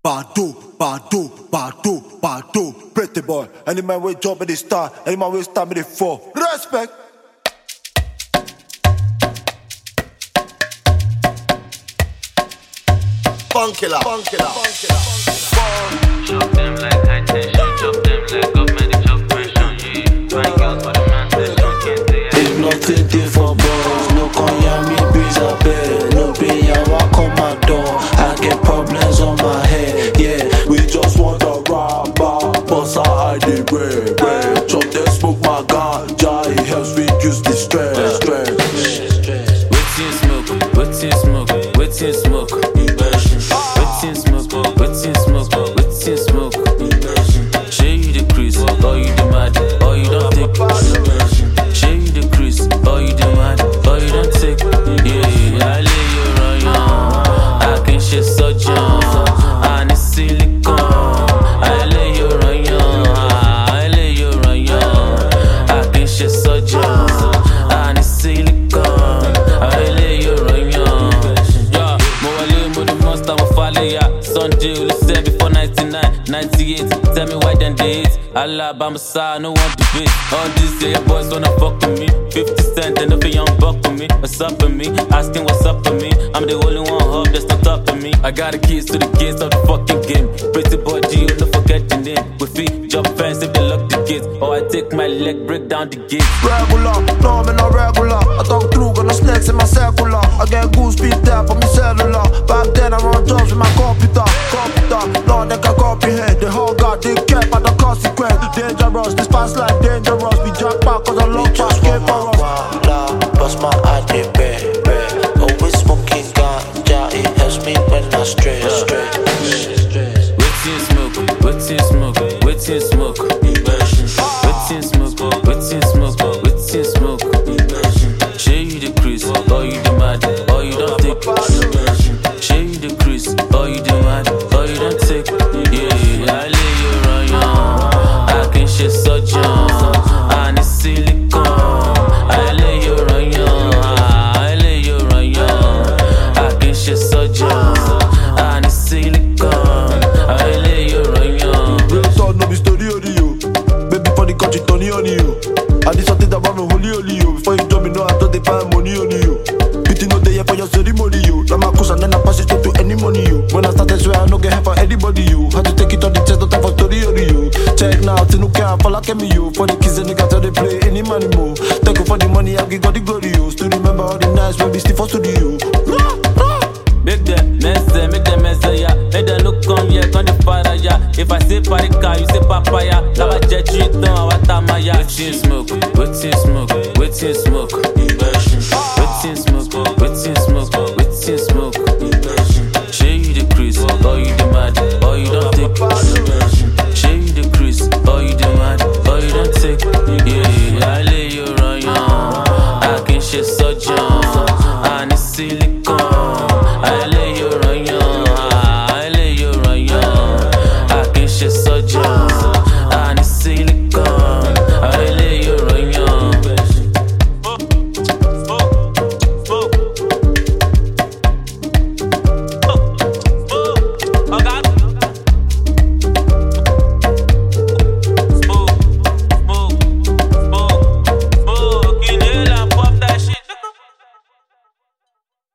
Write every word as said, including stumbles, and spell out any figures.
Bado, Bado, Bado, Bado. Pretty boy, any man will jump in the star, any man will stand in the fall. Respect. Funk killer, funk killer, funk killer. Chop them like high tension, chop them like government chop pension. Yeah, fine girls for the man session, can't say I. If nothing did for boys, no Miami breeze a bed. No pay I walk on my door. I get problems on my head. Yeah, we just want a rapper, boss I the bread, bread. Chop them smoke my ganja, it helps reduce the stress, stress. Waiting smoke, waiting smoke, waiting smoke. Waiting smoke, waiting smoke, waiting smoke. Show you the crease, or you the mad, or you don't take it. Show you the crease, or you the mad, or you don't take it. Yeah, I lay you run, I can shit so young. I need silicone. I lay you run, I lay you run, I can shit so young. I need silicone. I lay you run, yeah. Mowale, mo the monster, mo follow ya. Sunday, we said before ninety-nine, ninety-eight. Tell me why then they hate. Alabama side, no one debate. All these yeah, boys wanna fuck with me. fifty cent and if a young buck with me. What's up with me? Asking what's up with me. I'm the only one hub that's not top of me. I got the keys to the gates of the fucking game. Pretty boy, G, you don't forget your name. With feet, jump fence if they lock the gates. Or I take my leg, break down the gates. Regular, no, I'm not regular. I talk through, got no snakes in my circular. I get goose feet there for me cellular. Back then I run jobs with my computer, computer. No, they can comprehend. The whole god they care by the consequence. Dangerous, this past life dangerous. We jack back cause I love past came for us. Bust my eye, baby. Always smoking ganja, it helps me when I stress, stress. Waiting smoke, waiting smoke, waiting smoke. Waiting smoke, waiting smoke, waiting smoke. Show you the crease, or you the mad, or you don't take it. Show you the crease, or you the mad, or you don't take it. Yeah, I lay you run, I can shit so young. I need silicone. I lay you run, I lay you run, I can shit so young. I need silicone. I lay you run. Real talk, no be story on you. Baby for the country, Tony on you. I did something that want me holy on you. Before you jump me, know I thought they find money on you. Beating no day for your ceremony, you. Now my cause and then I pass it to any money, you. When I started swear I no get help for anybody, you. Had to take it on the chest, no time for story on you. Check now, till no care for like me, you. For the kids and niggas, they play any money move. Thank you for the money, I give God the glory, you. Still remember all the nights when we still for studio. Make them mess, make them mess, yeah. Make them look come here, come the fire, yeah. If I say parika, you say papaya. Now I jet you down, what am I, yeah. Waiting smoke, waiting smoke, waiting smoke. Waiting smoke, waiting smoke, waiting smoke.